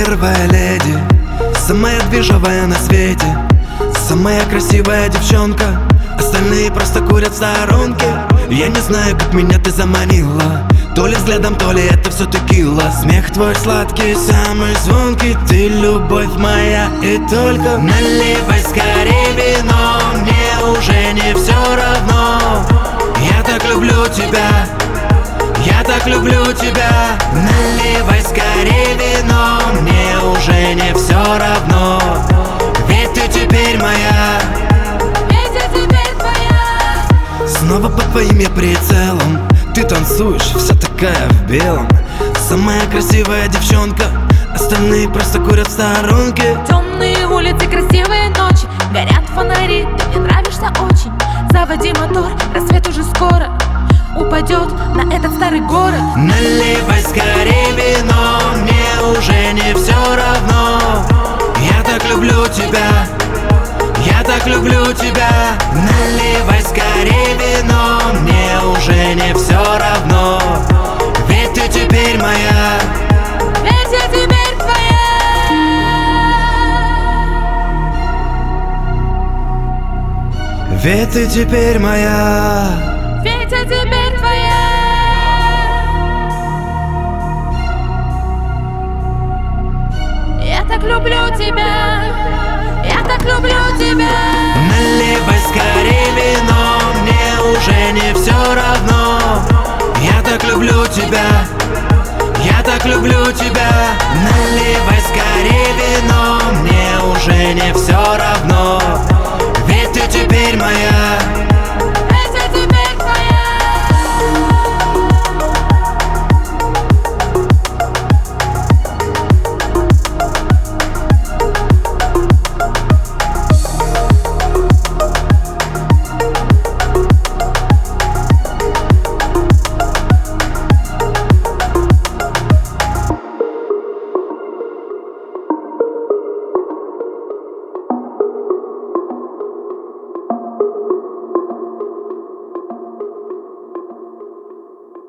первая леди, самая движовая на свете, самая красивая девчонка, остальные просто курят в сторонке. Я не знаю, как меня ты заманила, то ли взглядом, то ли это все текила. Смех твой сладкий, самый звонкий, ты любовь моя и только. Наливай скорее вино, мне уже не все равно. Я так люблю тебя, я так люблю тебя. Наливай скорее вино, мне уже не все равно. Ведь ты теперь моя, Ведь я теперь твоя. снова под твоим я прицелом. Ты танцуешь, вся такая в белом, самая красивая девчонка, остальные просто курят в сторонке. Темные улицы, красивые ночи, горят фонари, ты мне нравишься очень. Заводи мотор, рассвет уже скоро упадет на этот старый город. Наливай скорее вино, мне уже не все равно. Я так люблю тебя, я так люблю тебя. Наливай скорее вино, мне уже не все равно. Ведь ты теперь моя, Ведь я теперь твоя. ведь ты теперь моя. Ведь я теперь твоя. Я так люблю тебя, я так люблю тебя. Наливай скорее вино, мне уже не все равно. Я так люблю тебя, я так люблю тебя. Наливай скорее вино, мне уже не все равно.